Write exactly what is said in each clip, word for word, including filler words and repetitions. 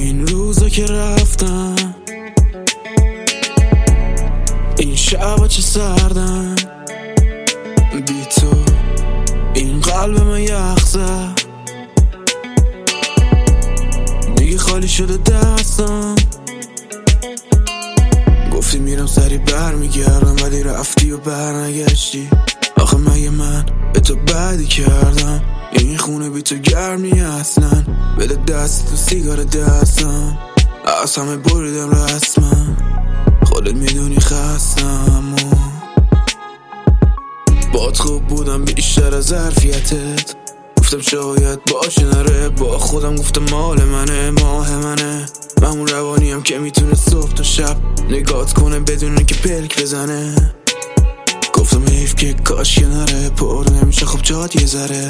این روزا که رفتن، این شبا چه سردن بی تو، این قلب من یخ زد دیگه خالی شده دستم. گفتی میرم سری بر میگردم ولی رفتی و بر نگشتی. آخه مگه من به تو بدی کردم؟ این خونه بی تو گرمی اصلا. بده دست تو سیگار دستم، از همه بریدم رسمم. خودت میدونی خستم و باد خوب بودم بیشتر از ظرفیتت. گفتم شاید باشه نره، با خودم گفتم مال منه، ماه منه. همون روانیم که میتونه صبح تا شب نگات کنه بدون که پلک بزنه. گفتم حیف که کاش که نره، پر نمیشه خب جات یه ذره.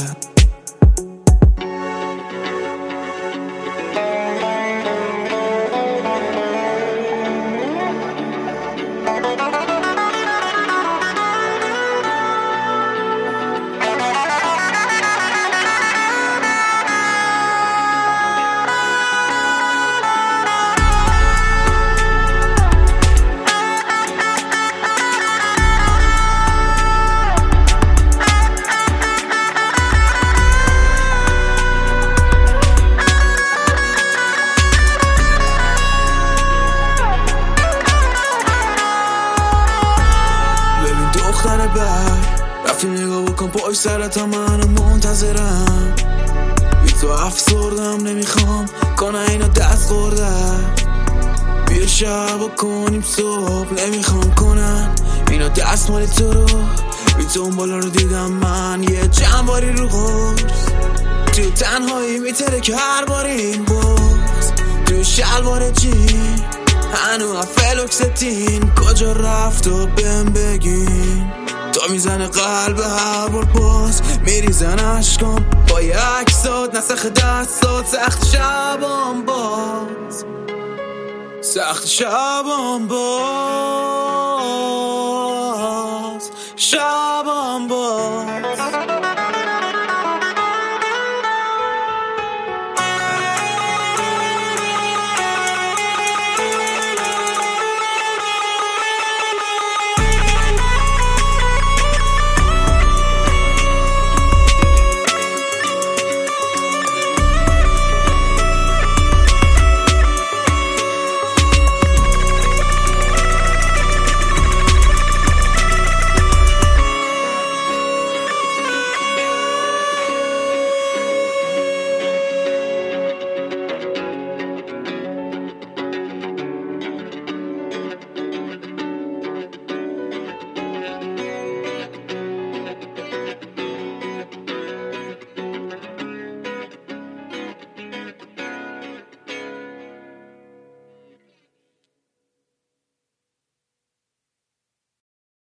دختر بر رفتی نگاه بکن پای سرت، منو منتظرم. بی تو افسردم نمیخوام کنه اینا دست خوردم. بیا شب کنیم صبح نمیخوام کنن اینا دست مالی تو رو. بی تو اون بالا رو دیدم من یه جنباری رو غرز. تو تنهایی میتره که هر بار این باز تو شلوار جین هنو فلوکستین کجا رفت و بهم بگین. تا میزنه قلب هر بار باز میریزن عشقام با یه عکسات نسخ دستات. سخت شبام باز، سخت شبام باز، شبام باز.